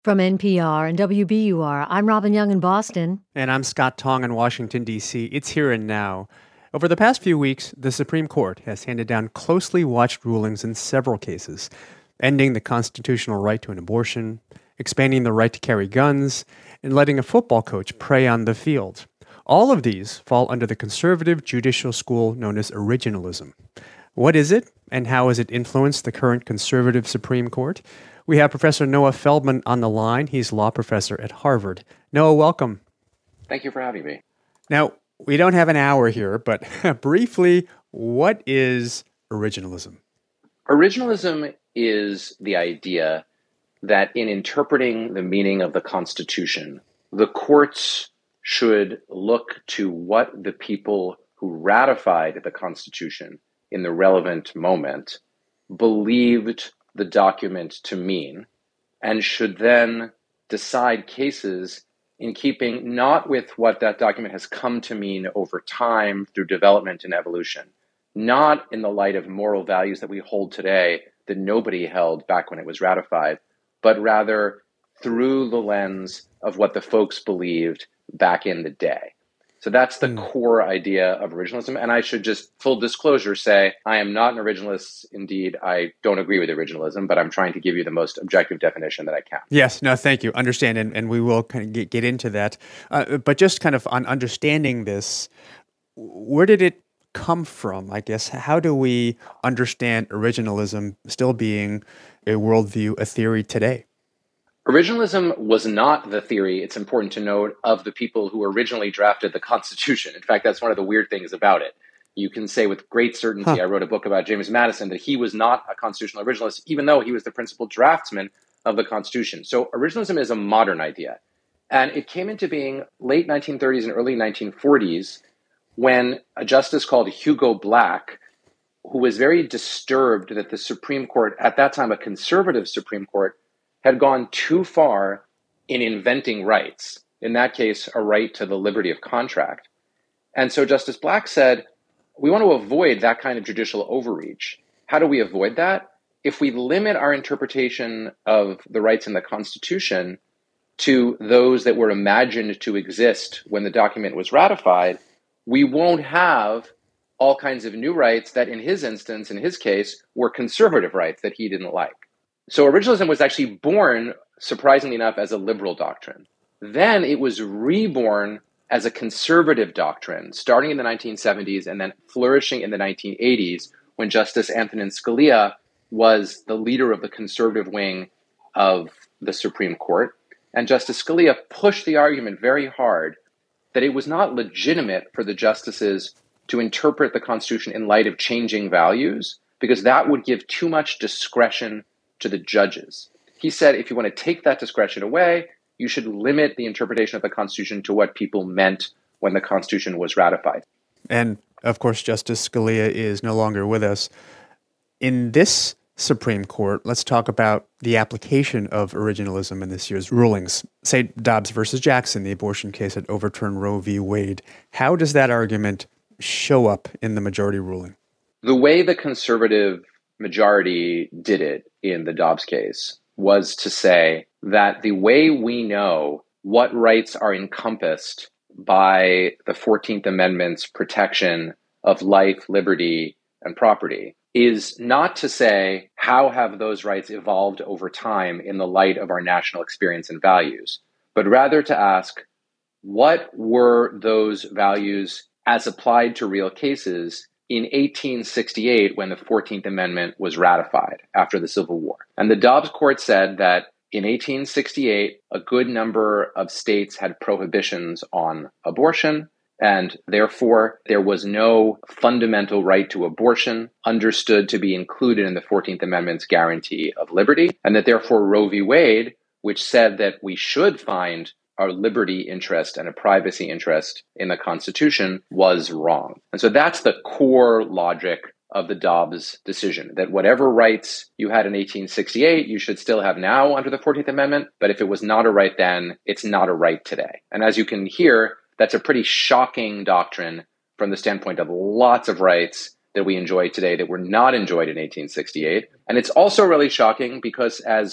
From NPR and WBUR, I'm Robin Young in Boston. And I'm Scott Tong in Washington, D.C. It's here and now. Over the past few weeks, the Supreme Court has handed down closely watched rulings in several cases, ending the constitutional right to an abortion, expanding the right to carry guns, and letting a football coach pray on the field. All of these fall under the conservative judicial school known as originalism. What is it, and how has it influenced the current conservative Supreme Court? We have Professor Noah Feldman on the line. He's law professor at Harvard. Noah, welcome. Thank you for having me. Now, we don't have an hour here, but briefly, what is originalism? Originalism is the idea that in interpreting the meaning of the Constitution, the courts should look to what the people who ratified the Constitution in the relevant moment believed the document to mean, and should then decide cases in keeping not with what that document has come to mean over time through development and evolution, not in the light of moral values that we hold today that nobody held back when it was ratified, but rather through the lens of what the folks believed back in the day. So that's the core idea of originalism. And I should just, full disclosure, say I am not an originalist. Indeed, I don't agree with originalism, but I'm trying to give you the most objective definition that I can. Yes, no, thank you. Understand, and we will kind of get into that. But just kind of on understanding this, where did it come from, I guess? How do we understand originalism still being a worldview, a theory today? Originalism was not the theory, it's important to note, of the people who originally drafted the Constitution. In fact, that's one of the weird things about it. You can say with great certainty, I wrote a book about James Madison, that he was not a constitutional originalist, even though he was the principal draftsman of the Constitution. So originalism is a modern idea. And it came into being late 1930s and early 1940s when a justice called Hugo Black, who was very disturbed that the Supreme Court, at that time a conservative Supreme Court, had gone too far in inventing rights, in that case, a right to the liberty of contract. And so Justice Black said, we want to avoid that kind of judicial overreach. How do we avoid that? If we limit our interpretation of the rights in the Constitution to those that were imagined to exist when the document was ratified, we won't have all kinds of new rights that in his instance, in his case, were conservative rights that he didn't like. So originalism was actually born, surprisingly enough, as a liberal doctrine. Then it was reborn as a conservative doctrine, starting in the 1970s and then flourishing in the 1980s when Justice Antonin Scalia was the leader of the conservative wing of the Supreme Court. And Justice Scalia pushed the argument very hard that it was not legitimate for the justices to interpret the Constitution in light of changing values, because that would give too much discretion to the judges. He said, if you want to take that discretion away, you should limit the interpretation of the Constitution to what people meant when the Constitution was ratified. And of course, Justice Scalia is no longer with us. In this Supreme Court, let's talk about the application of originalism in this year's rulings. Say Dobbs versus Jackson, the abortion case that overturned Roe v. Wade. How does that argument show up in the majority ruling? The way the conservative majority did it in the Dobbs case was to say that the way we know what rights are encompassed by the 14th Amendment's protection of life, liberty, and property is not to say how have those rights evolved over time in the light of our national experience and values, but rather to ask what were those values as applied to real cases in 1868 when the 14th Amendment was ratified after the Civil War. And the Dobbs court said that in 1868, a good number of states had prohibitions on abortion, and therefore there was no fundamental right to abortion understood to be included in the 14th Amendment's guarantee of liberty, and that therefore Roe v. Wade, which said that we should find a liberty interest and a privacy interest in the Constitution, was wrong. And so that's the core logic of the Dobbs decision, that whatever rights you had in 1868, you should still have now under the 14th Amendment, but if it was not a right then, it's not a right today. And as you can hear, that's a pretty shocking doctrine from the standpoint of lots of rights that we enjoy today that were not enjoyed in 1868. And it's also really shocking because, as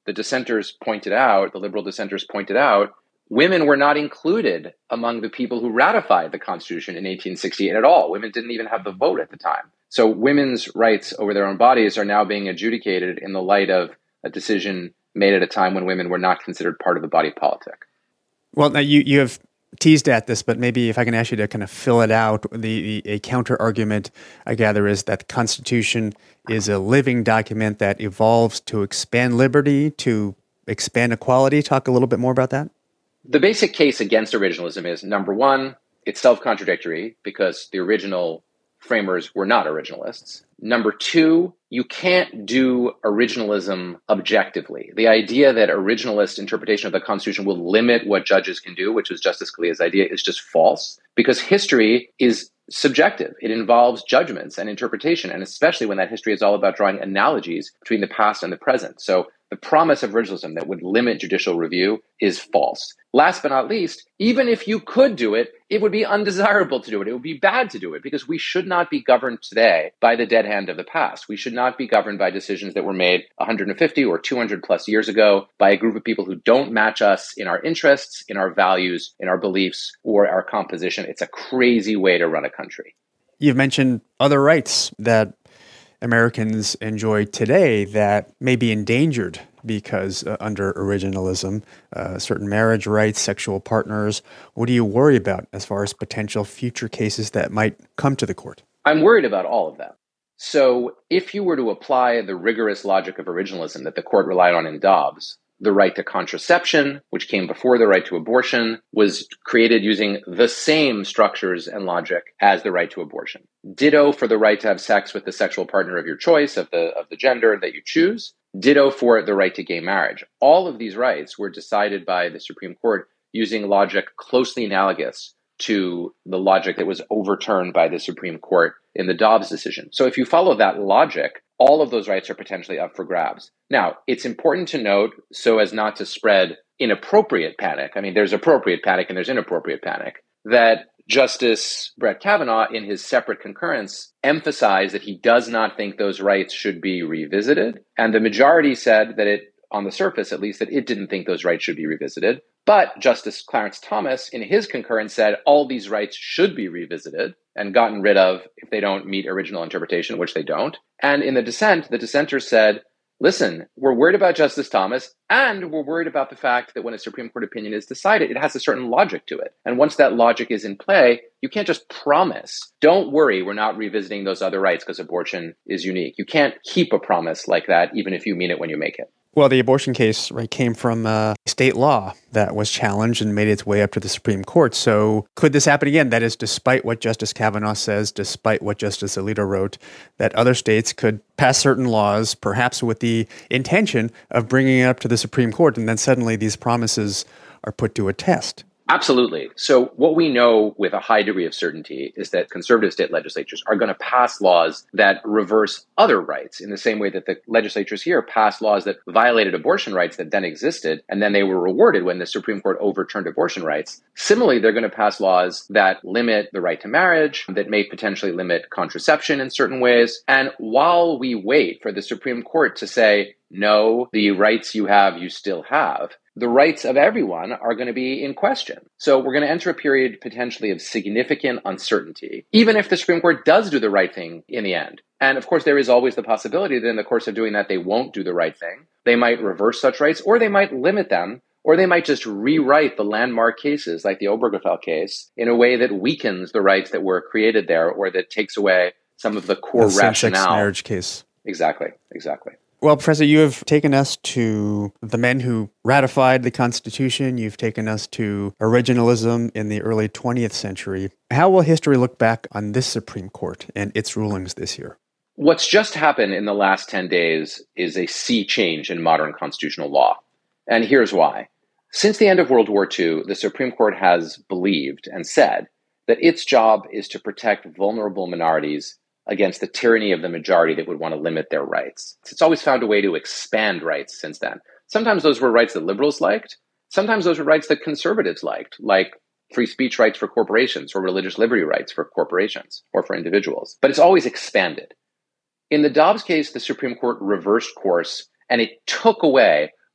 the dissenters pointed out, the liberal dissenters pointed out, women were not included among the people who ratified the Constitution in 1868 at all. Women didn't even have the vote at the time. So women's rights over their own bodies are now being adjudicated in the light of a decision made at a time when women were not considered part of the body politic. Well, now you have teased at this, but maybe if I can ask you to kind of fill it out, a counter argument I gather is that the Constitution is a living document that evolves to expand liberty, to expand equality. Talk a little bit more about that. The basic case against originalism is, number one, it's self-contradictory because the original framers were not originalists. Number two, you can't do originalism objectively. The idea that originalist interpretation of the Constitution will limit what judges can do, which was Justice Scalia's idea, is just false because history is subjective. It involves judgments and interpretation, and especially when that history is all about drawing analogies between the past and the present. So the promise of originalism that would limit judicial review is false. Last but not least, even if you could do it, it would be undesirable to do it. It would be bad to do it because we should not be governed today by the dead hand of the past. We should not be governed by decisions that were made 150 or 200 plus years ago by a group of people who don't match us in our interests, in our values, in our beliefs, or our composition. It's a crazy way to run a country. You've mentioned other rights that Americans enjoy today that may be endangered because under originalism, certain marriage rights, sexual partners. What do you worry about as far as potential future cases that might come to the court? I'm worried about all of that. So if you were to apply the rigorous logic of originalism that the court relied on in Dobbs, the right to contraception, which came before the right to abortion, was created using the same structures and logic as the right to abortion. Ditto for the right to have sex with the sexual partner of your choice, of the gender that you choose. Ditto for the right to gay marriage. All of these rights were decided by the Supreme Court using logic closely analogous to the logic that was overturned by the Supreme Court in the Dobbs decision. So if you follow that logic, all of those rights are potentially up for grabs. Now, it's important to note, so as not to spread inappropriate panic, I mean, there's appropriate panic and there's inappropriate panic, that Justice Brett Kavanaugh, in his separate concurrence, emphasized that he does not think those rights should be revisited. And the majority said that it, on the surface at least, that it didn't think those rights should be revisited. But Justice Clarence Thomas, in his concurrence, said all these rights should be revisited and gotten rid of if they don't meet original interpretation, which they don't. And in the dissent, the dissenters said, listen, we're worried about Justice Thomas, and we're worried about the fact that when a Supreme Court opinion is decided, it has a certain logic to it. And once that logic is in play, you can't just promise, don't worry, we're not revisiting those other rights because abortion is unique. You can't keep a promise like that, even if you mean it when you make it. Well, the abortion case came from state law that was challenged and made its way up to the Supreme Court. So could this happen again? That is, despite what Justice Kavanaugh says, despite what Justice Alito wrote, that other states could pass certain laws, perhaps with the intention of bringing it up to the Supreme Court, and then suddenly these promises are put to a test. Absolutely. So what we know with a high degree of certainty is that conservative state legislatures are going to pass laws that reverse other rights in the same way that the legislatures here passed laws that violated abortion rights that then existed, and then they were rewarded when the Supreme Court overturned abortion rights. Similarly, they're going to pass laws that limit the right to marriage, that may potentially limit contraception in certain ways. And while we wait for the Supreme Court to say, no, the rights you have, you still have, the rights of everyone are going to be in question. So we're going to enter a period potentially of significant uncertainty, even if the Supreme Court does do the right thing in the end. And of course, there is always the possibility that in the course of doing that, they won't do the right thing. They might reverse such rights, or they might limit them, or they might just rewrite the landmark cases like the Obergefell case in a way that weakens the rights that were created there, or that takes away some of the core rationale. Same-sex marriage case. Exactly. Well, Professor, you have taken us to the men who ratified the Constitution. You've taken us to originalism in the early 20th century. How will history look back on this Supreme Court and its rulings this year? What's just happened in the last 10 days is a sea change in modern constitutional law. And here's why. Since the end of World War II, the Supreme Court has believed and said that its job is to protect vulnerable minorities against the tyranny of the majority that would want to limit their rights. It's always found a way to expand rights since then. Sometimes those were rights that liberals liked. Sometimes those were rights that conservatives liked, like free speech rights for corporations or religious liberty rights for corporations or for individuals. But it's always expanded. In the Dobbs case, the Supreme Court reversed course and it took away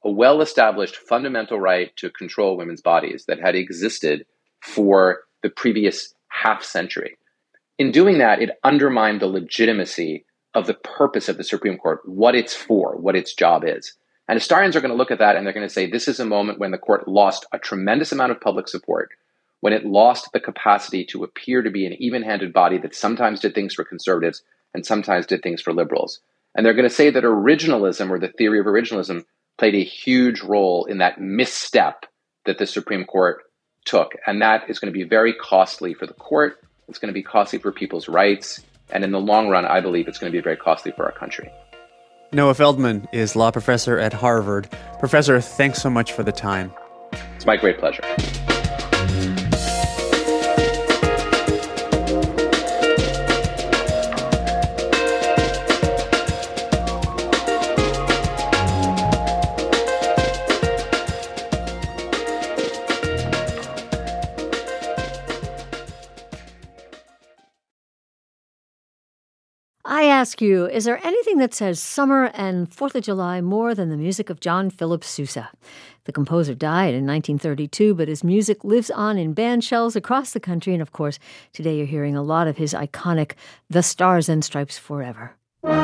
a well-established fundamental right to control women's bodies that had existed for the previous half century. In doing that, it undermined the legitimacy of the purpose of the Supreme Court, what it's for, what its job is. And historians are going to look at that and they're going to say this is a moment when the court lost a tremendous amount of public support, when it lost the capacity to appear to be an even-handed body that sometimes did things for conservatives and sometimes did things for liberals. And they're going to say that originalism, or the theory of originalism, played a huge role in that misstep that the Supreme Court took. And that is going to be very costly for the court. It's going to be costly for people's rights. And in the long run, I believe it's going to be very costly for our country. Noah Feldman is law professor at Harvard. Professor, thanks so much for the time. It's my great pleasure. I ask you, is there anything that says summer and 4th of July more than the music of John Philip Sousa? The composer died in 1932, but his music lives on in band shells across the country. And of course, today you're hearing a lot of his iconic The Stars and Stripes Forever.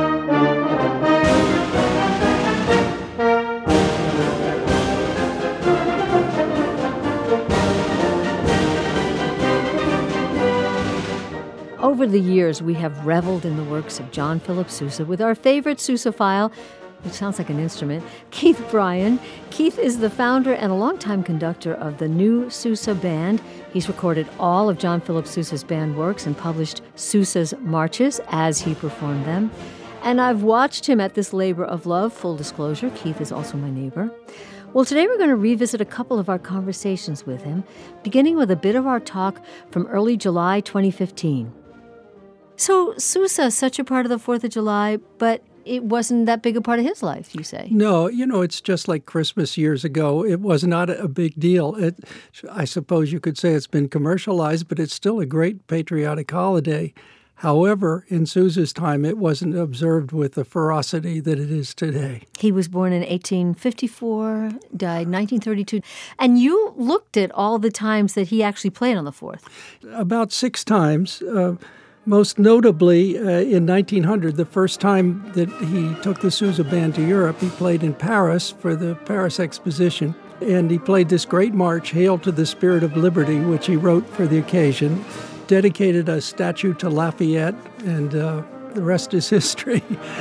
Over the years, we have reveled in the works of John Philip Sousa with our favorite Sousaphile, which sounds like an instrument, Keith Bryan. Keith is the founder and a longtime conductor of the New Sousa Band. He's recorded all of John Philip Sousa's band works and published Sousa's marches as he performed them. And I've watched him at this labor of love. Full disclosure, Keith is also my neighbor. Well, today we're going to revisit a couple of our conversations with him, beginning with a bit of our talk from early July 2015. So Sousa is such a part of the 4th of July, but it wasn't that big a part of his life, you say? No, it's just like Christmas years ago. It was not a big deal. I suppose you could say it's been commercialized, but it's still a great patriotic holiday. However, in Sousa's time, it wasn't observed with the ferocity that it is today. He was born in 1854, died 1932. And you looked at all the times that he actually played on the 4th. About 6 times. Most notably, in 1900, the first time that he took the Sousa Band to Europe, he played in Paris for the Paris Exposition. And he played this great march, Hail to the Spirit of Liberty, which he wrote for the occasion, dedicated a statue to Lafayette, and the rest is history.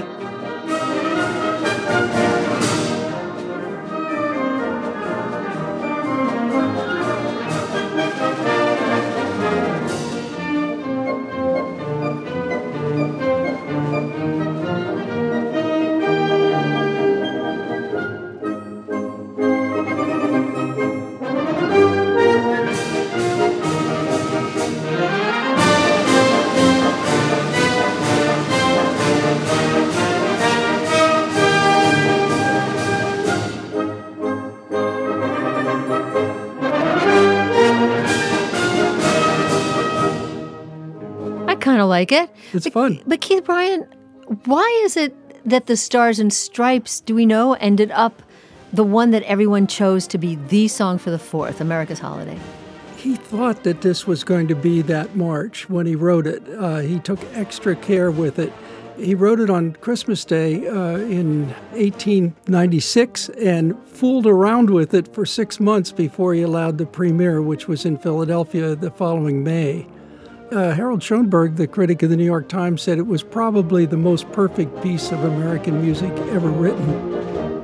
Kind of like it. It's fun. But Keith Bryan, why is it that the Stars and Stripes, do we know, ended up the one that everyone chose to be the song for the 4th, America's holiday? He thought that this was going to be that march when he wrote it. He took extra care with it. He wrote it on Christmas Day in 1896 and fooled around with it for 6 months before he allowed the premiere, which was in Philadelphia the following May. Harold Schoenberg, the critic of the New York Times, said it was probably the most perfect piece of American music ever written.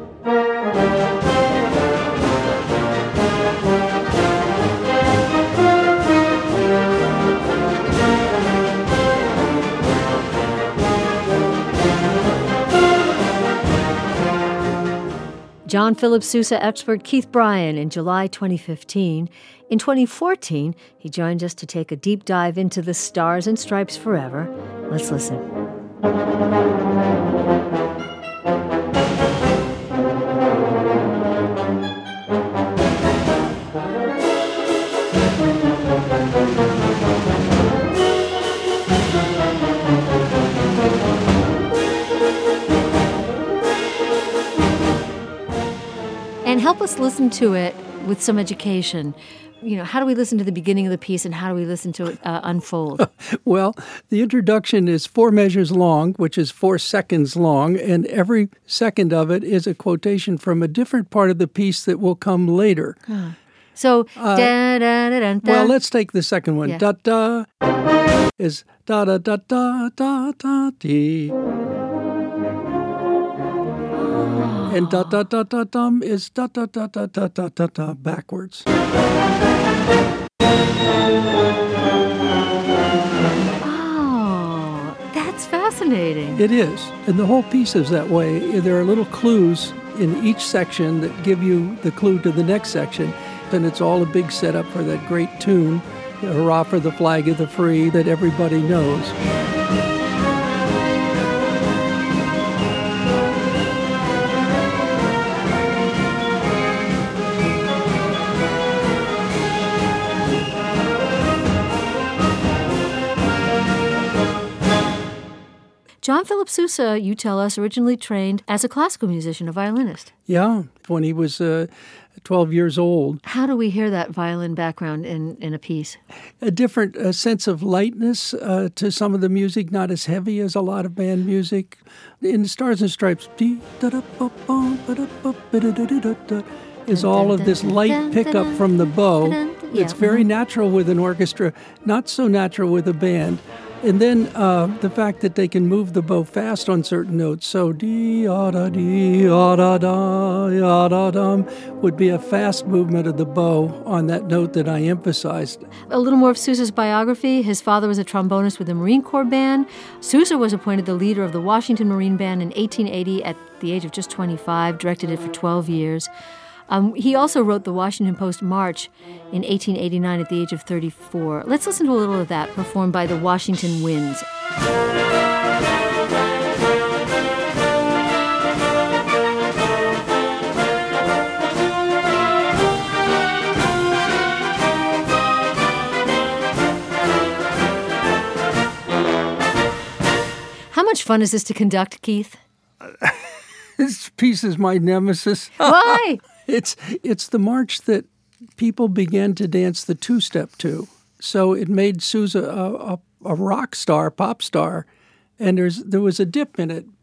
John Philip Sousa expert Keith Bryan in July 2015. In 2014, he joined us to take a deep dive into the Stars and Stripes Forever. Let's listen. us listen to it with some education. How do we listen to the beginning of the piece and how do we listen to it unfold? Well, the introduction is 4 measures long, which is 4 seconds long, and every second of it is a quotation from a different part of the piece that will come later. So, da-da-da-da-da. Well, let's take the second one. Yeah. Da-da is da-da-da-da-da-da-dee. And da-da-da-da-dum is da-da-da-da-da-da-da backwards. Oh, that's fascinating. It is. And the whole piece is that way. There are little clues in each section that give you the clue to the next section. And it's all a big setup for that great tune, Hurrah for the Flag of the Free, that everybody knows. John Philip Sousa, you tell us, originally trained as a classical musician, a violinist. Yeah, when he was 12 years old. How do we hear that violin background in a piece? A different sense of lightness to some of the music, not as heavy as a lot of band music. In Stars and Stripes, is all of this light pickup from the bow. It's very natural with an orchestra, not so natural with a band. And then the fact that they can move the bow fast on certain notes. So dee-ah-da-dee-ah-da-da-ya-da-dum would be a fast movement of the bow on that note that I emphasized. A little more of Sousa's biography. His father was a trombonist with the Marine Corps Band. Sousa was appointed the leader of the Washington Marine Band in 1880 at the age of just 25, directed it for 12 years. He also wrote the Washington Post March in 1889 at the age of 34. Let's listen to a little of that, performed by the Washington Winds. How much fun is this to conduct, Keith? This piece is my nemesis. Why? It's the march that people began to dance the two-step to. So it made Sousa a rock star, pop star, and there was a dip in it.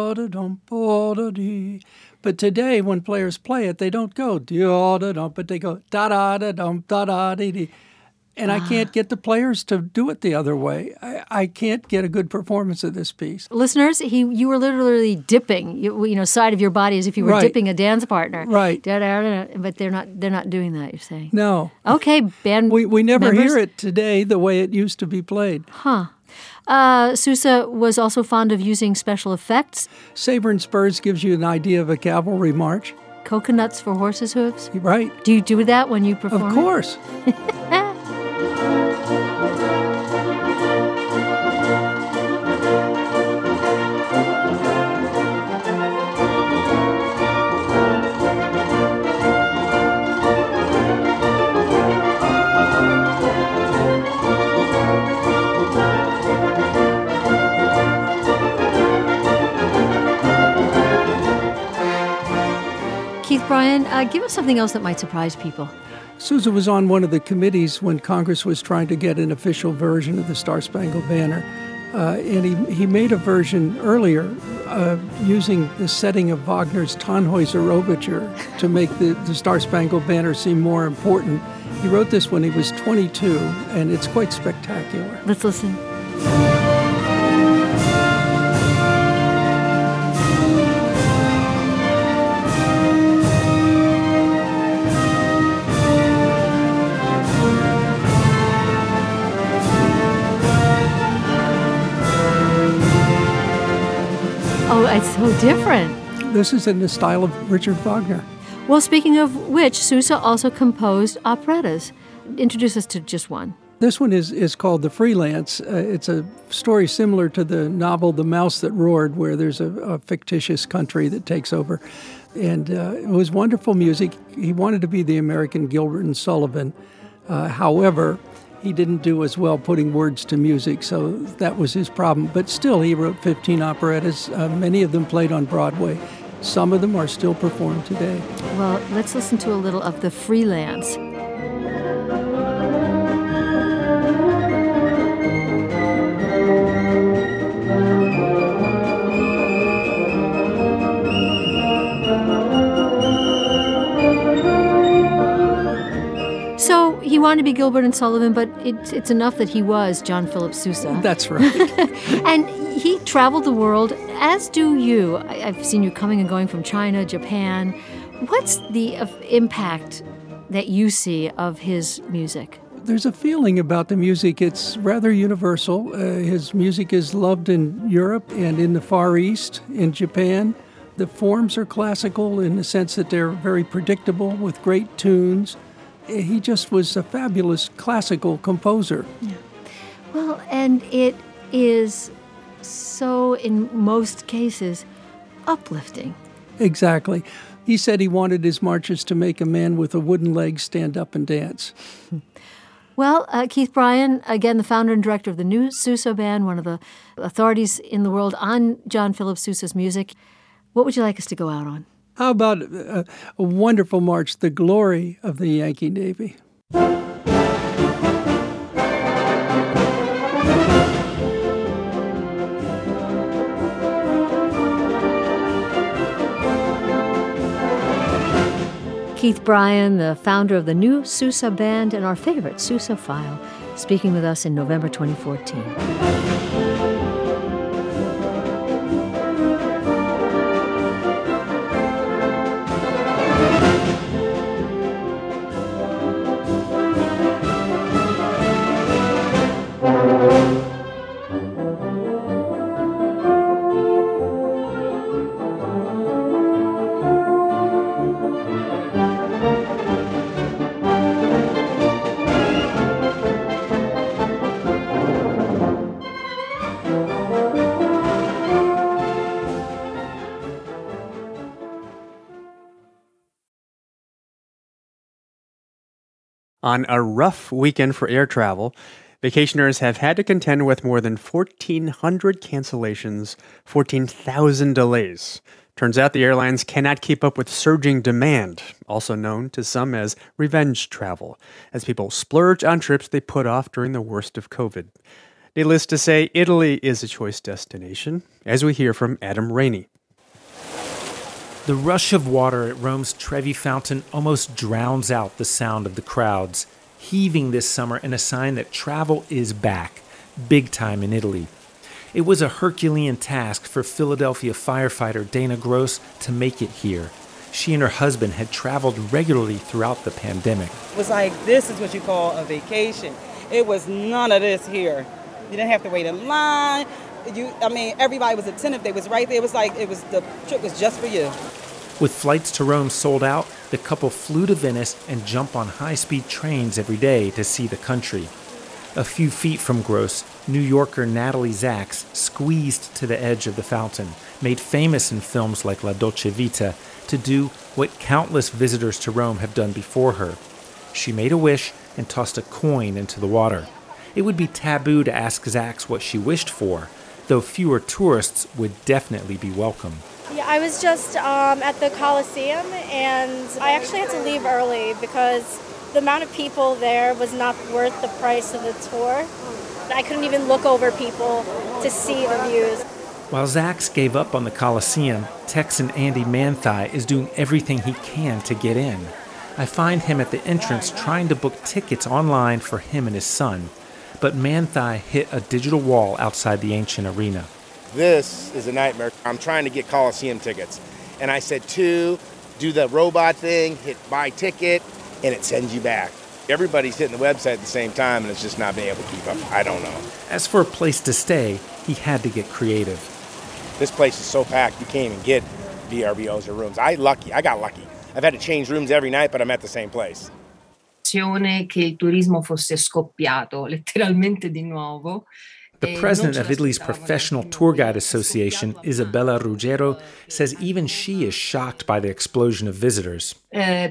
But today, when players play it, they don't go but they go da-da-da-dum, da-da-dee-dee. And I can't get the players to do it the other way. I can't get a good performance of this piece. Listeners, you were literally dipping, side of your body as if you were dipping a dance partner. Right. But they're not doing that, you're saying. No. Okay, band We never members? hear it today the way it used to be played. Huh. Sousa was also fond of using special effects. Saber and Spurs gives you an idea of a cavalry march. Coconuts for horses' hooves. Right. Do you do that when you perform? Of course. Keith Bryan, give us something else that might surprise people. Sousa was on one of the committees when Congress was trying to get an official version of the Star-Spangled Banner. And he made a version earlier using the setting of Wagner's Tannhäuser Overture to make the Star-Spangled Banner seem more important. He wrote this when he was 22, and it's quite spectacular. Let's listen. Oh, it's so different. This is in the style of Richard Wagner. Well, speaking of which, Sousa also composed operettas. Introduce us to just one. This one is called The Freelance. It's a story similar to the novel The Mouse That Roared, where there's a fictitious country that takes over. And it was wonderful music. He wanted to be the American Gilbert and Sullivan. However, he didn't do as well putting words to music, so that was his problem. But still, he wrote 15 operettas. Many of them played on Broadway. Some of them are still performed today. Well, let's listen to a little of the Freelance. So he wanted to be Gilbert and Sullivan, but it's enough that he was John Philip Sousa. That's right. And he traveled the world, as do you. I've seen you coming and going from China, Japan. What's the impact that you see of his music? There's a feeling about the music. It's rather universal. His music is loved in Europe and in the Far East, in Japan. The forms are classical in the sense that they're very predictable with great tunes. He just was a fabulous classical composer. Yeah. Well, and it is so, in most cases, uplifting. Exactly. He said he wanted his marches to make a man with a wooden leg stand up and dance. Well, Keith Bryan, again, the founder and director of the new Sousa Band, one of the authorities in the world on John Philip Sousa's music. What would you like us to go out on? How about a wonderful march, The Glory of the Yankee Navy? Keith Bryan, the founder of the new Sousa Band and our favorite Sousa File, speaking with us in November 2014. On a rough weekend for air travel, vacationers have had to contend with more than 1,400 cancellations, 14,000 delays. Turns out the airlines cannot keep up with surging demand, also known to some as revenge travel, as people splurge on trips they put off during the worst of COVID. Needless to say, Italy is a choice destination, as we hear from Adam Rainey. The rush of water at Rome's Trevi Fountain almost drowns out the sound of the crowds, heaving this summer in a sign that travel is back, big time in Italy. It was a Herculean task for Philadelphia firefighter Dana Gross to make it here. She and her husband had traveled regularly throughout the pandemic. It was like, this is what you call a vacation. It was none of this here. You didn't have to wait in line. Everybody was attentive. They was right there. It was like the trip was just for you. With flights to Rome sold out, the couple flew to Venice and jumped on high-speed trains every day to see the country. A few feet from Gross, New Yorker Natalie Zaks squeezed to the edge of the fountain, made famous in films like La Dolce Vita, to do what countless visitors to Rome have done before her. She made a wish and tossed a coin into the water. It would be taboo to ask Zaks what she wished for, though fewer tourists would definitely be welcome. Yeah, I was just at the Coliseum, and I actually had to leave early because the amount of people there was not worth the price of the tour. I couldn't even look over people to see the views. While Zaks gave up on the Coliseum, Texan Andy Manthei is doing everything he can to get in. I find him at the entrance trying to book tickets online for him and his son. But Manthei hit a digital wall outside the ancient arena. This is a nightmare. I'm trying to get Coliseum tickets. And I said, do the robot thing, hit buy ticket, and it sends you back. Everybody's hitting the website at the same time, and it's just not being able to keep up. I don't know. As for a place to stay, he had to get creative. This place is so packed, you can't even get VRBOs or rooms. I got lucky. I've had to change rooms every night, but I'm at the same place. Che il turismo fosse scoppiato letteralmente di nuovo. The president of Italy's Professional Tour Guide Association, Isabella Ruggero, says even she is shocked by the explosion of visitors. Many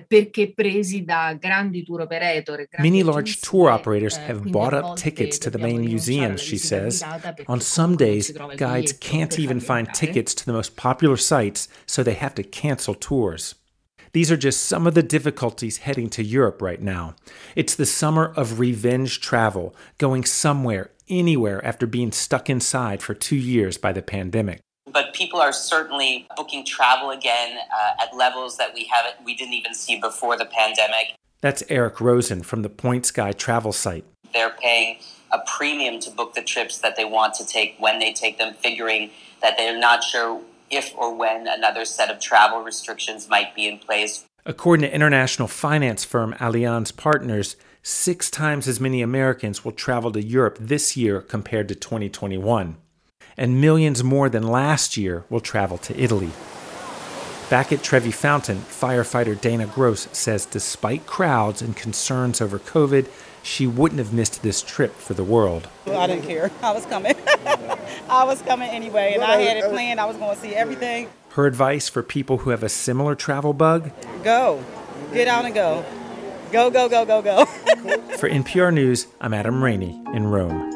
large tour operators have bought up tickets to the main museums, she says. On some days, guides can't even find tickets to the most popular sites, so they have to cancel tours. These are just some of the difficulties heading to Europe right now. It's the summer of revenge travel, going somewhere, anywhere after being stuck inside for 2 years by the pandemic. But people are certainly booking travel again at levels that we didn't even see before the pandemic. That's Eric Rosen from the Point Sky travel site. They're paying a premium to book the trips that they want to take when they take them, figuring that they're not sure if or when another set of travel restrictions might be in place. According to international finance firm Allianz Partners, 6 times as many Americans will travel to Europe this year compared to 2021. And millions more than last year will travel to Italy. Back at Trevi Fountain, firefighter Dana Gross says despite crowds and concerns over COVID, she wouldn't have missed this trip for the world. I didn't care. I was coming. I was coming anyway, and I had it planned. I was going to see everything. Her advice for people who have a similar travel bug? Go. Get out and go. Go, go, go, go, go. For NPR News, I'm Adam Rainey in Rome.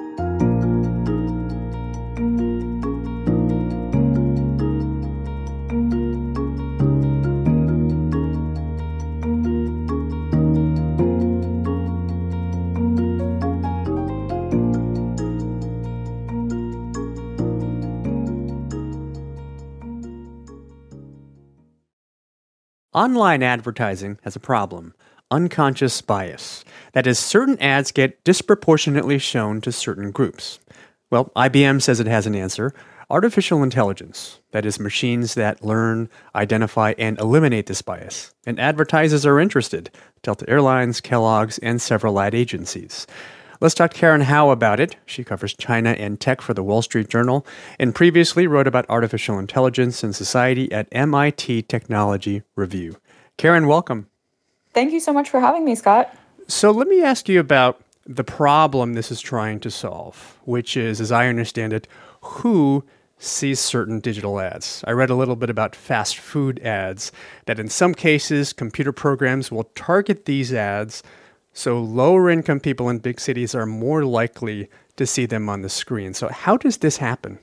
Online advertising has a problem: unconscious bias. That is, certain ads get disproportionately shown to certain groups. Well, IBM says it has an answer: artificial intelligence. That is, machines that learn, identify, and eliminate this bias. And advertisers are interested: Delta Airlines, Kellogg's, and several ad agencies. Let's talk to Karen Howe about it. She covers China and tech for the Wall Street Journal and previously wrote about artificial intelligence and society at MIT Technology Review. Karen, welcome. Thank you so much for having me, Scott. So let me ask you about the problem this is trying to solve, which is, as I understand it, who sees certain digital ads. I read a little bit about fast food ads, that in some cases, computer programs will target these ads so lower income people in big cities are more likely to see them on the screen. So how does this happen?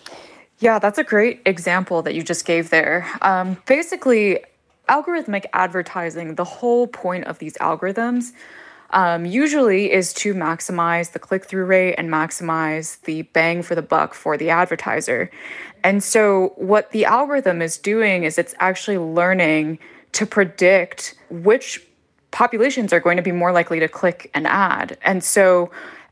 Yeah, that's a great example that you just gave there. Basically, algorithmic advertising, the whole point of these algorithms usually is to maximize the click-through rate and maximize the bang for the buck for the advertiser. And so what the algorithm is doing is it's actually learning to predict which populations are going to be more likely to click an ad. And so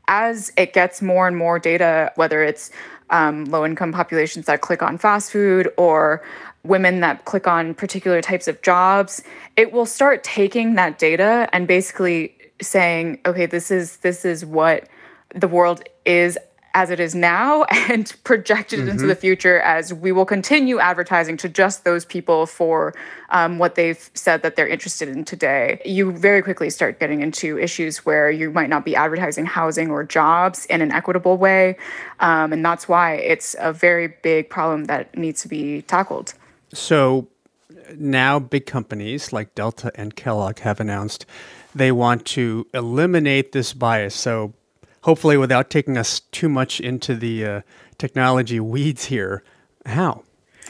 as it gets more and more data, whether it's low-income populations that click on fast food or women that click on particular types of jobs, it will start taking that data and basically saying, okay, this is what the world is as it is now, and project it into the future as we will continue advertising to just those people for what they've said that they're interested in today. You very quickly start getting into issues where you might not be advertising housing or jobs in an equitable way. And that's why it's a very big problem that needs to be tackled. So now big companies like Delta and Kellogg have announced they want to eliminate this bias. So hopefully without taking us too much into the technology weeds here, how?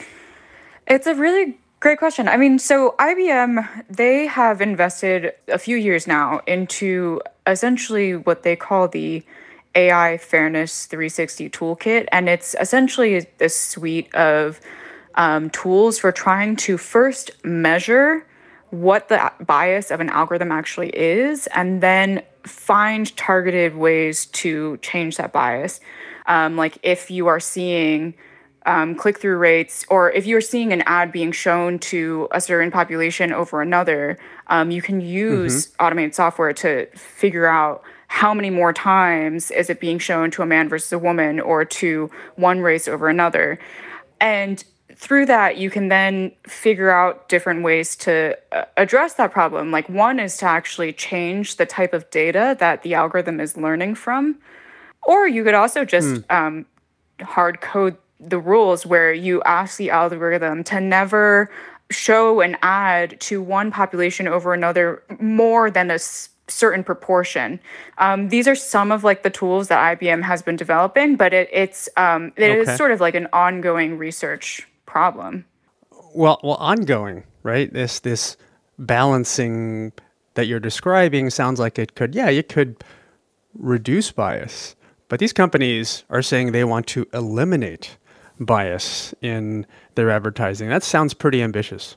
It's a really great question. I mean, so IBM, they have invested a few years now into essentially what they call the AI Fairness 360 Toolkit. And it's essentially a suite of tools for trying to first measure what the bias of an algorithm actually is, and then find targeted ways to change that bias. Like if you are seeing click-through rates, or if you're seeing an ad being shown to a certain population over another, you can use automated software to figure out how many more times is it being shown to a man versus a woman or to one race over another. And through that, you can then figure out different ways to address that problem. Like one is to actually change the type of data that the algorithm is learning from. Or you could also just hard code the rules where you ask the algorithm to never show an ad to one population over another more than a certain proportion. These are some of like the tools that IBM has been developing, but it is sort of like an ongoing research problem. Well, ongoing, right? This balancing that you're describing sounds like it could reduce bias. But these companies are saying they want to eliminate bias in their advertising. That sounds pretty ambitious.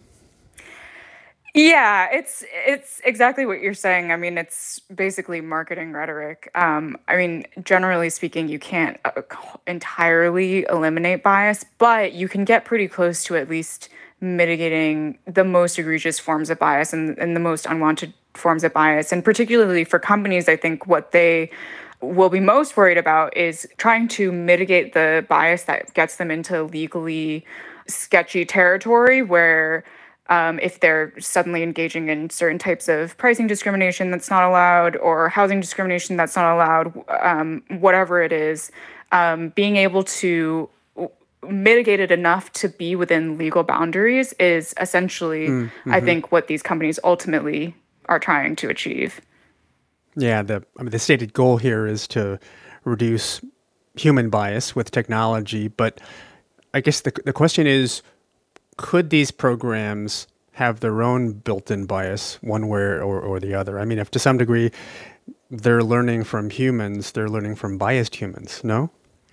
Yeah, it's exactly what you're saying. I mean, it's basically marketing rhetoric. Generally speaking, you can't entirely eliminate bias, but you can get pretty close to at least mitigating the most egregious forms of bias and the most unwanted forms of bias. And particularly for companies, I think what they will be most worried about is trying to mitigate the bias that gets them into legally sketchy territory where if they're suddenly engaging in certain types of pricing discrimination that's not allowed or housing discrimination that's not allowed, whatever it is, being able to mitigate it enough to be within legal boundaries is essentially, I think, what these companies ultimately are trying to achieve. Yeah, the stated goal here is to reduce human bias with technology, but I guess the question is, could these programs have their own built-in bias one way or the other? I mean, if to some degree they're learning from humans, they're learning from biased humans, no?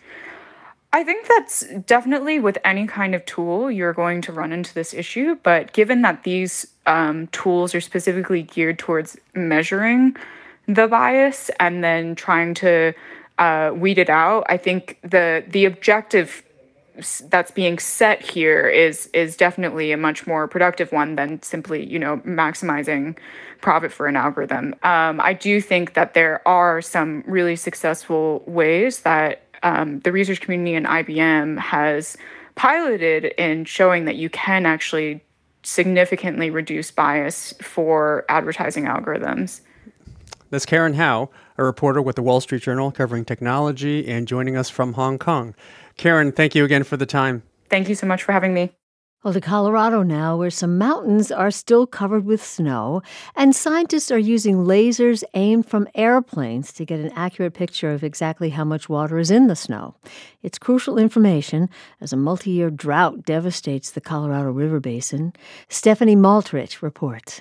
I think that's definitely with any kind of tool, you're going to run into this issue. But given that these tools are specifically geared towards measuring the bias and then trying to weed it out, I think the objective that's being set here is definitely a much more productive one than simply, maximizing profit for an algorithm. I do think that there are some really successful ways that the research community and IBM has piloted in showing that you can actually significantly reduce bias for advertising algorithms. That's Karen Hao, a reporter with the Wall Street Journal covering technology and joining us from Hong Kong. Karen, thank you again for the time. Thank you so much for having me. Well, to Colorado now, where some mountains are still covered with snow, and scientists are using lasers aimed from airplanes to get an accurate picture of exactly how much water is in the snow. It's crucial information as a multi-year drought devastates the Colorado River Basin. Stephanie Maltrich reports.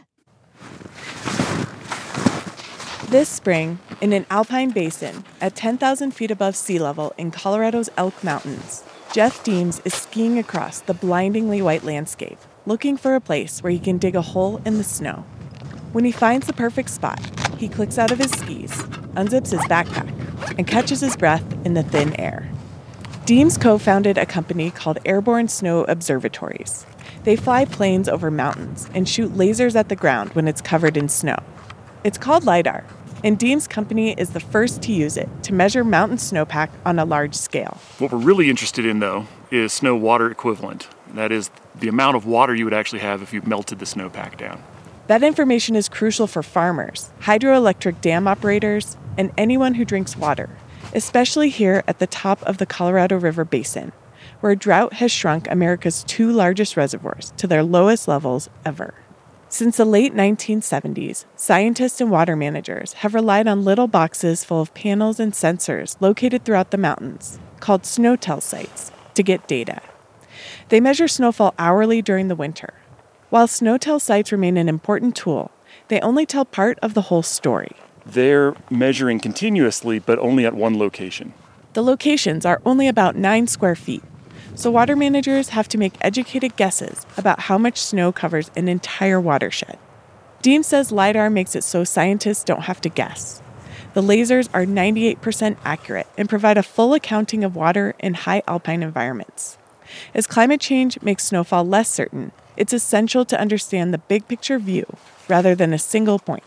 This spring, in an alpine basin at 10,000 feet above sea level in Colorado's Elk Mountains, Jeff Deems is skiing across the blindingly white landscape, looking for a place where he can dig a hole in the snow. When he finds the perfect spot, he clicks out of his skis, unzips his backpack, and catches his breath in the thin air. Deems co-founded a company called Airborne Snow Observatories. They fly planes over mountains and shoot lasers at the ground when it's covered in snow. It's called LiDAR, and Deems' company is the first to use it to measure mountain snowpack on a large scale. What we're really interested in, though, is snow water equivalent. That is the amount of water you would actually have if you melted the snowpack down. That information is crucial for farmers, hydroelectric dam operators, and anyone who drinks water, especially here at the top of the Colorado River Basin, where drought has shrunk America's two largest reservoirs to their lowest levels ever. Since the late 1970s, scientists and water managers have relied on little boxes full of panels and sensors located throughout the mountains, called SNOTEL sites, to get data. They measure snowfall hourly during the winter. While SNOTEL sites remain an important tool, they only tell part of the whole story. They're measuring continuously, but only at one location. The locations are only about 9 square feet, so water managers have to make educated guesses about how much snow covers an entire watershed. Deems says LiDAR makes it so scientists don't have to guess. The lasers are 98% accurate and provide a full accounting of water in high alpine environments. As climate change makes snowfall less certain, it's essential to understand the big picture view rather than a single point.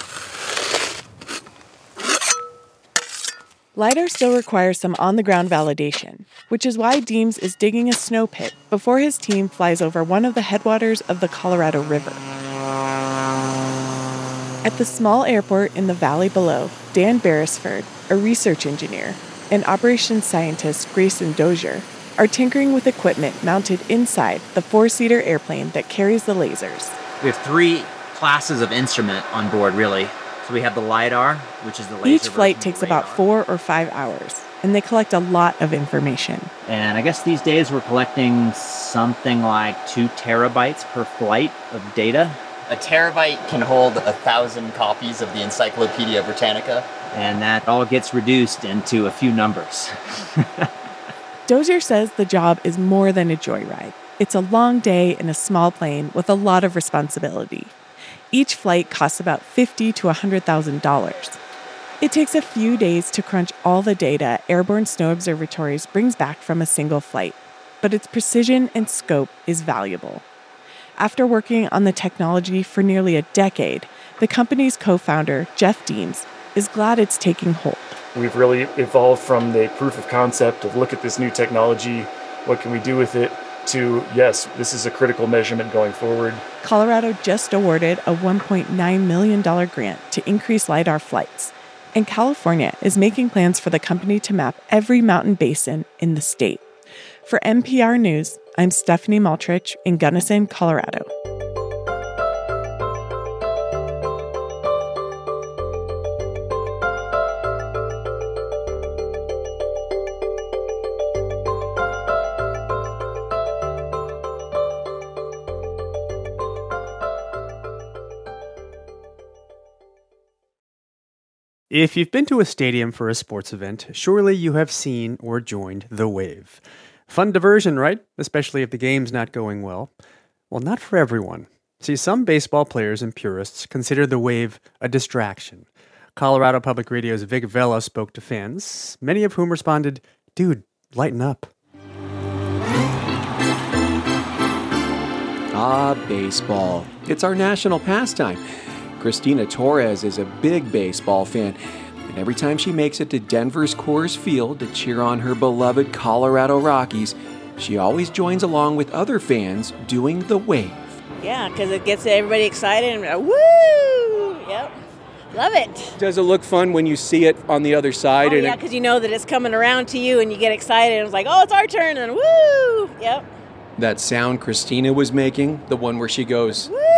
LiDAR still requires some on-the-ground validation, which is why Deems is digging a snow pit before his team flies over one of the headwaters of the Colorado River. At the small airport in the valley below, Dan Beresford, a research engineer, and operations scientist Grayson Dozier are tinkering with equipment mounted inside the 4-seater airplane that carries the lasers. We have 3 classes of instrument on board, really. So we have the LiDAR, which is the laser. Each flight takes about 4 or 5 hours, and they collect a lot of information. And I guess these days we're collecting something like 2 terabytes per flight of data. A terabyte can hold 1,000 copies of the Encyclopedia Britannica. And that all gets reduced into a few numbers. Dozier says the job is more than a joyride. It's a long day in a small plane with a lot of responsibility. Each flight costs about $50,000 to $100,000. It takes a few days to crunch all the data Airborne Snow Observatories brings back from a single flight, but its precision and scope is valuable. After working on the technology for nearly a decade, the company's co-founder, Jeff Deems, is glad it's taking hold. We've really evolved from the proof of concept of look at this new technology, what can we do with it, to yes, this is a critical measurement going forward. Colorado just awarded a $1.9 million grant to increase LiDAR flights, and California is making plans for the company to map every mountain basin in the state. For NPR News, I'm Stephanie Maltrich in Gunnison, Colorado. If you've been to a stadium for a sports event, surely you have seen or joined the Wave. Fun diversion, right? Especially if the game's not going well. Well, not for everyone. See, some baseball players and purists consider the Wave a distraction. Colorado Public Radio's Vic Vela spoke to fans, many of whom responded, "Dude, lighten up." Baseball. It's our national pastime. Christina Torres is a big baseball fan, and every time she makes it to Denver's Coors Field to cheer on her beloved Colorado Rockies, she always joins along with other fans doing the Wave. Yeah, because it gets everybody excited and woo! Yep. Love it. Does it look fun when you see it on the other side? Oh, yeah, because you know that it's coming around to you and you get excited and it's like, oh, it's our turn, and woo! Yep. That sound Christina was making, the one where she goes, woo!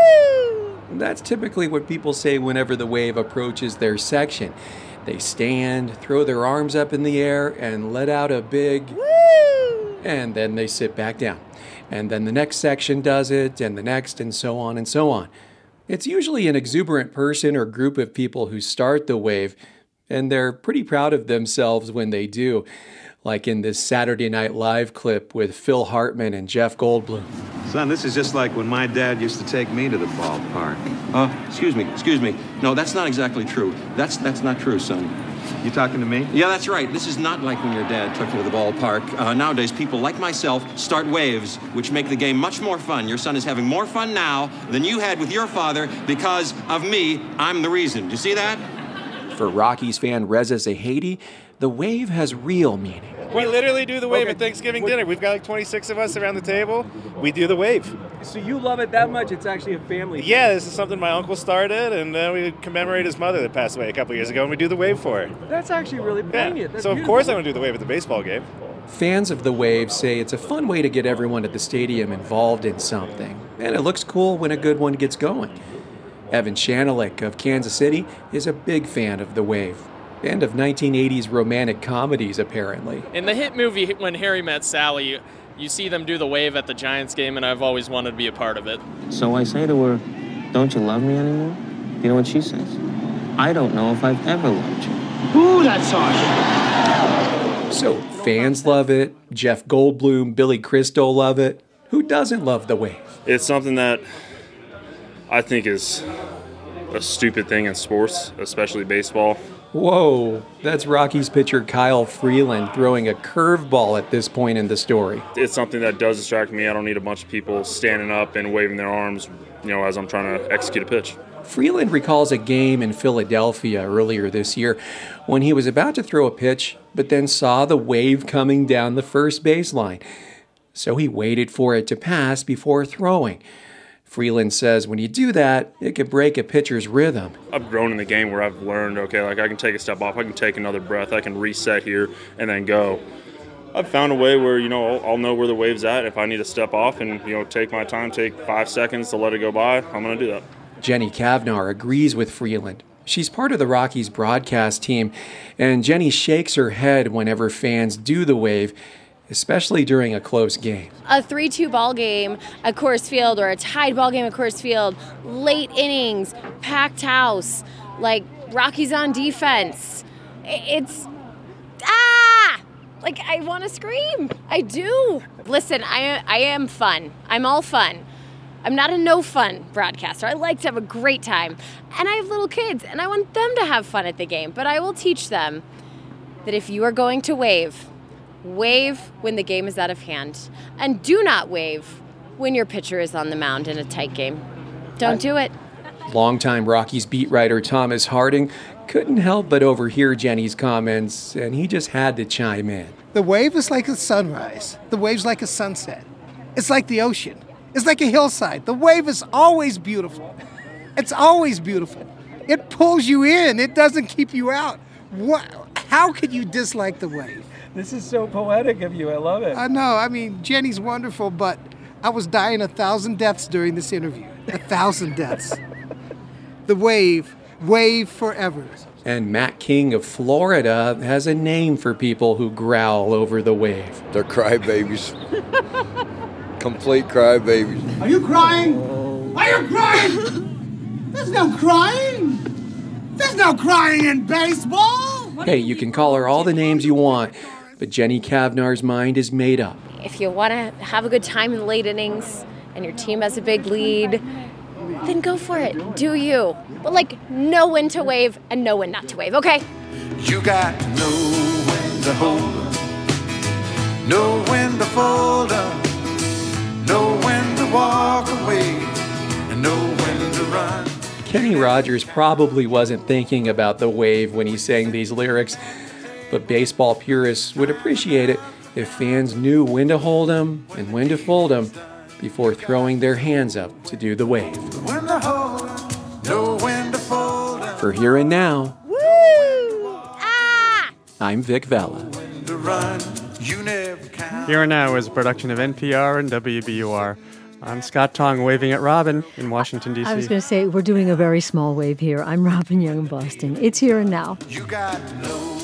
That's typically what people say whenever the Wave approaches their section. They stand, throw their arms up in the air, and let out a big woo! And then they sit back down. And then the next section does it, and the next, and so on and so on. It's usually an exuberant person or group of people who start the Wave, and they're pretty proud of themselves when they do. Like in this Saturday Night Live clip with Phil Hartman and Jeff Goldblum. Son, this is just like when my dad used to take me to the ballpark. Excuse me. No, that's not exactly true. That's not true, son. You talking to me? Yeah, that's right. This is not like when your dad took you to the ballpark. Nowadays, people like myself start waves, which make the game much more fun. Your son is having more fun now than you had with your father because of me. I'm the reason. Do you see that? For Rockies fan Reza Zahedi, the Wave has real meaning. We literally do the Wave at Thanksgiving dinner. We've got like 26 of us around the table. We do the Wave. So you love it that much? It's actually a family thing. Yeah, this is something my uncle started, and we commemorate his mother that passed away a couple years ago, and we do the Wave for her. That's actually really poignant. Yeah. So of course I'm going to do the Wave at the baseball game. Fans of the Wave say it's a fun way to get everyone at the stadium involved in something, and it looks cool when a good one gets going. Evan Shanilik of Kansas City is a big fan of the Wave. And of 1980s romantic comedies, apparently. In the hit movie When Harry Met Sally, you see them do the Wave at the Giants game, and I've always wanted to be a part of it. So I say to her, "Don't you love me anymore?" You know what she says? "I don't know if I've ever loved you." Ooh, that's harsh. So fans love it. Jeff Goldblum, Billy Crystal love it. Who doesn't love the Wave? It's something that I think is a stupid thing in sports, especially baseball. Whoa, that's Rockies pitcher Kyle Freeland throwing a curveball at this point in the story. It's something that does distract me. I don't need a bunch of people standing up and waving their arms, as I'm trying to execute a pitch. Freeland recalls a game in Philadelphia earlier this year when he was about to throw a pitch, but then saw the Wave coming down the first baseline. So he waited for it to pass before throwing. Freeland says when you do that, it can break a pitcher's rhythm. I've grown in the game where I've learned, okay, like I can take a step off, I can take another breath, I can reset here and then go. I've found a way where, I'll know where the wave's at. If I need to step off and, take my time, take 5 seconds to let it go by, I'm going to do that. Jenny Kavnar agrees with Freeland. She's part of the Rockies broadcast team, and Jenny shakes her head whenever fans do the wave, especially during a close game. A 3-2 ball game at Coors Field or a tied ball game at Coors Field, late innings, packed house, like Rockies on defense. It's, like I want to scream. I do. Listen, I am fun. I'm all fun. I'm not a no fun broadcaster. I like to have a great time. And I have little kids and I want them to have fun at the game. But I will teach them that if you are going to wave when the game is out of hand. And do not wave when your pitcher is on the mound in a tight game. Don't do it. Longtime Rockies beat writer Thomas Harding couldn't help but overhear Jenny's comments, and he just had to chime in. The wave is like a sunrise. The wave's like a sunset. It's like the ocean. It's like a hillside. The wave is always beautiful. It's always beautiful. It pulls you in. It doesn't keep you out. How could you dislike the wave? This is so poetic of you. I love it. I know. I mean, Jenny's wonderful, but I was dying 1,000 deaths during this interview. 1,000 deaths. The wave forever. And Matt King of Florida has a name for people who growl over the wave. They're crybabies. Complete crybabies. Are you crying? Are you crying? There's no crying. There's no crying in baseball. Hey, you can call her all the names you want, but Jenny Kavnar's mind is made up. If you want to have a good time in the late innings and your team has a big lead, then go for it. Do you. But know when to wave and know when not to wave, okay? You got to know when to hold up, know when to fold up, know when to walk away, and know when to run. Kenny Rogers probably wasn't thinking about the wave when he sang these lyrics, but baseball purists would appreciate it if fans knew when to hold them and when to fold them before throwing their hands up to do the wave. When to hold them, know when to fold them. For Here and Now, Woo! I'm Vic Vela. Here and Now is a production of NPR and WBUR. I'm Scott Tong, waving at Robin in Washington, D.C. I was going to say, we're doing a very small wave here. I'm Robin Young in Boston. It's Here and Now. You got to know